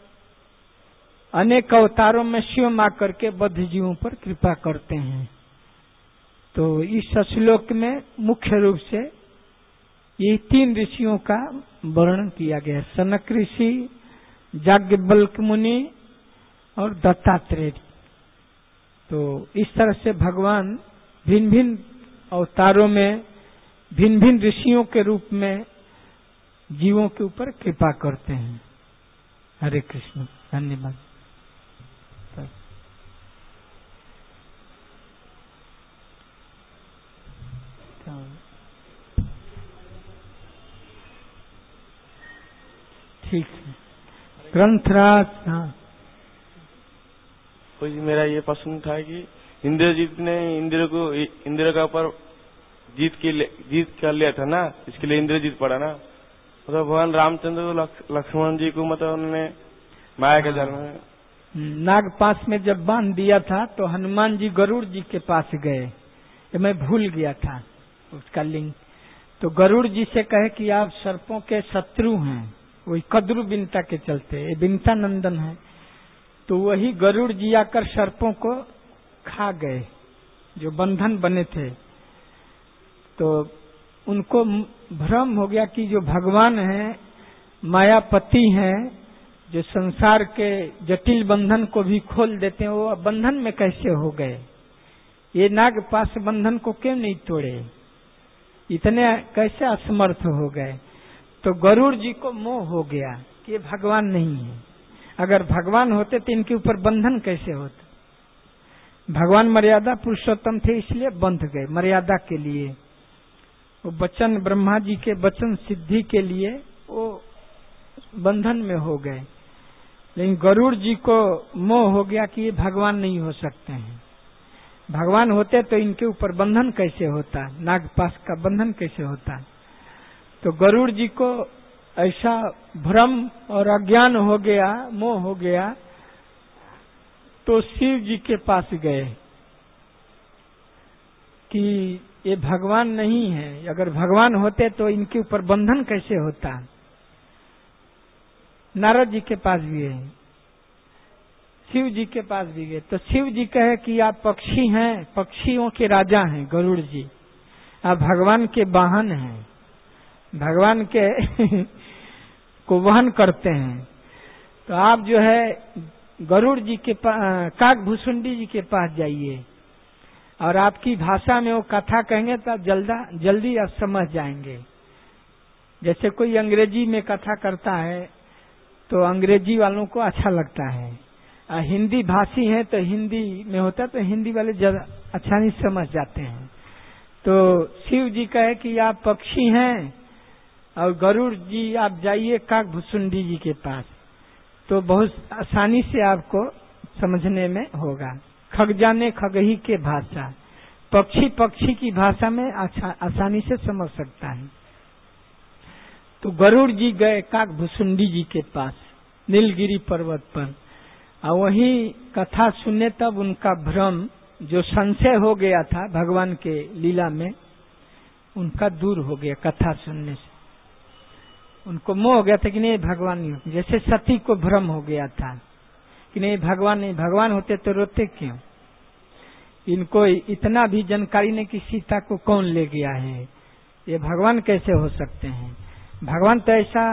अनेक अवतारों में स्वयं आकर के बद्ध जीवों पर कृपा करते हैं। तो इस श्लोक में मुख्य रूप से ये तीन ऋषियों का वर्णन किया गया, सनक ऋषि, याज्ञवल्क्य मुनि और दत्तात्रेय। तो इस तरह से भगवान भिन्न भिन्न अवतारों में भिन्न भिन्न ऋषियों के रूप में जीवों के ऊपर कृपा करते हैं। हरे कृष्ण, धन्यवाद। ठीक है, ग्रंथराज। हाँ, तो मेरा ये प्रश्न था कि इंद्रजीत ने इंद्र को इंद्र का ऊपर जीत के जीत कर लिया था ना, इसके लिए इंद्रजीत पड़ा ना। मतलब भगवान रामचंद्र को लक्ष्मण जी को मतलब उन्होंने माया के जाल में नागपाश में जब बांध दिया था तो हनुमान जी गरुड़ जी के पास गए। ये मैं भूल गया था उसका लिंक। तो गरुड़ जी से कहे कि आप सर्पों के शत्रु हैं, वही कद्रु बिनता के चलते, ये बिनता नंदन है। तो वही गरुड़ जी आकर सर्पों को खा गए जो बंधन बने थे। तो उनको भ्रम हो गया कि जो भगवान हैं मायापति हैं, जो संसार के जटिल बंधन को भी खोल देते हैं, वो बंधन में कैसे हो गए, ये नागपाश बंधन को क्यों नहीं तोड़े, इतने कैसे असमर्थ हो गए। तो गरुड़ जी को मोह हो गया कि ये भगवान नहीं है। अगर भगवान होते तो इनके ऊपर बंधन कैसे होता। भगवान मर्यादा पुरुषोत्तम थे, इसलिए बंध गए मर्यादा के लिए। वो वचन ब्रह्मा जी के वचन सिद्धि के लिए वो बंधन में हो गए। लेकिन गरुड़ जी को मोह हो गया कि ये भगवान नहीं हो सकते हैं। भगवान होते तो इनके ऊपर बंधन कैसे होता, नागपाश का बंधन कैसे होता। तो गरुड़ जी को ऐसा भ्रम और अज्ञान हो गया, मोह हो गया, तो शिव जी के पास गए कि ये भगवान नहीं है, अगर भगवान होते तो इनके ऊपर बंधन कैसे होता। नारद जी के पास भी गए, शिव जी के पास भी गए। तो शिव जी कहे कि आप पक्षी हैं, पक्षियों के राजा हैं गरुड़ जी, आप भगवान के वाहन हैं, भगवान के को वहन करते हैं। तो आप जो है गरुड़ जी के पास, काकभूषुंडी जी के पास जाइए और आपकी भाषा में वो कथा कहेंगे तो आप जल्दा जल्दी आप समझ जाएंगे। जैसे कोई अंग्रेजी में कथा करता है तो अंग्रेजी वालों को अच्छा लगता है, आ, हिंदी भाषी है तो हिंदी में होता तो हिंदी वाले ज्यादा आसानी से समझ जाते हैं। तो शिव जी कहे कि आप पक्षी हैं और गरुड़ जी आप जाइए काकभूषुंडी जी के पास, तो बहुत आसानी से आपको समझने में होगा। खग जाने खगही के भाषा, पक्षी पक्षी की भाषा में आसानी से समझ सकता है। तो गरुड़ जी गए काकभूषुंडी जी के पास नीलगिरी पर्वत पर, और वही कथा सुने तब उनका भ्रम जो संशय हो गया था भगवान के लीला में, उनका दूर हो गया। कथा सुनने से उनको मोह हो गया था कि नहीं भगवान नहीं, जैसे सती को भ्रम हो गया था कि नहीं भगवान नहीं, भगवान होते तो रोते क्यों। इनको इतना भी जानकारी नहीं कि सीता को कौन ले गया है, ये भगवान कैसे हो सकते हैं। भगवान तो ऐसा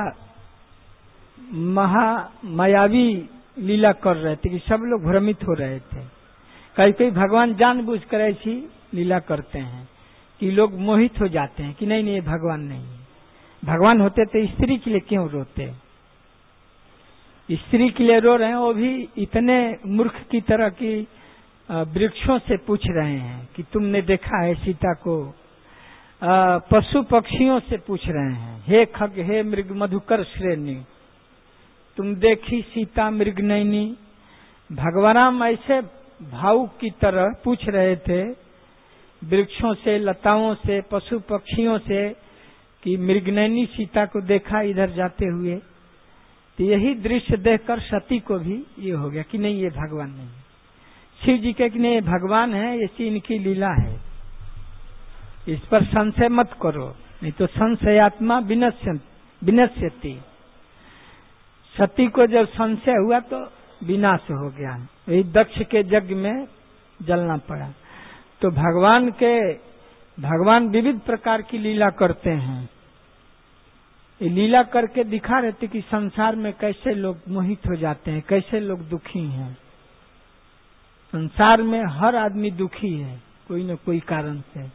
महा मायावी लीला कर रहे थे कि सब लोग भ्रमित हो रहे थे। कई कई भगवान जानबूझकर ऐसी लीला करते हैं कि लोग मोहित हो जाते हैं कि नहीं नहीं ये भगवान नहीं है। भगवान होते तो स्त्री के लिए क्यों रोते, स्त्री के लिए रो रहे हैं, वो भी इतने मूर्ख की तरह की वृक्षों से पूछ रहे हैं कि तुमने देखा है सीता को, पशु पक्षियों से पूछ रहे हैं, हे खग हे मृग मधुकर श्रेणी तुम देखी सीता मृग नैनी। भगवान ऐसे भावुक की तरह पूछ रहे थे वृक्षों से, लताओं से, पशु पक्षियों से कि मृगनैनी सीता को देखा इधर जाते हुए। तो यही दृश्य देखकर सती को भी ये हो गया कि नहीं ये भगवान नहीं। शिव जी के कि नहीं भगवान है, ऐसी इनकी लीला है, इस पर संशय मत करो, नहीं तो संशयात्मा विनश्य विनश्यति। सती को जब संशय हुआ तो विनाश हो गया, यही दक्ष के यज्ञ में जलना पड़ा। तो भगवान के भगवान विविध प्रकार की लीला करते हैं, ये लीला करके दिखा रहे थे कि संसार में कैसे लोग मोहित हो जाते हैं, कैसे लोग दुखी हैं। संसार में हर आदमी दुखी है कोई न कोई कारण से।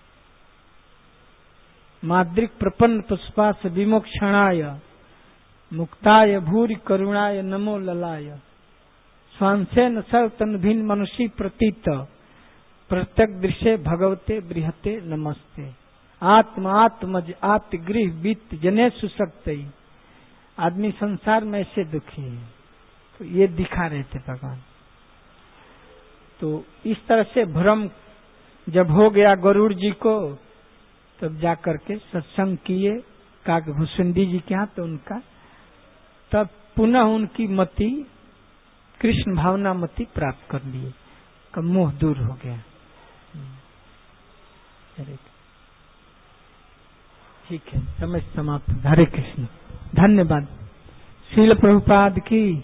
माद्रिक प्रपन्न पुष्पास विमोक्षणाय मुक्ताय भूरि करुणाय नमो ललाय स्वांसेन सर्वतन भिन्न मनुष्य प्रतीत प्रत्यक दृश्य भगवते बृहते नमस्ते। आत्म आत्मज आत्मगृह वित्त जने सुशक्त। आदमी संसार में ऐसे दुखी है, तो ये दिखा रहे थे भगवान। तो इस तरह से भ्रम जब हो गया गरुड़ जी को, तब जाकर के सत्संग किए काकभूषुंडी जी के यहाँ, तो उनका तब पुनः उनकी मति कृष्ण भावना मति प्राप्त कर लिए, का मोह दूर हो गया। ठीक है, समय समाप्त। हरे कृष्ण। धन्यवाद। श्रील प्रभुपाद की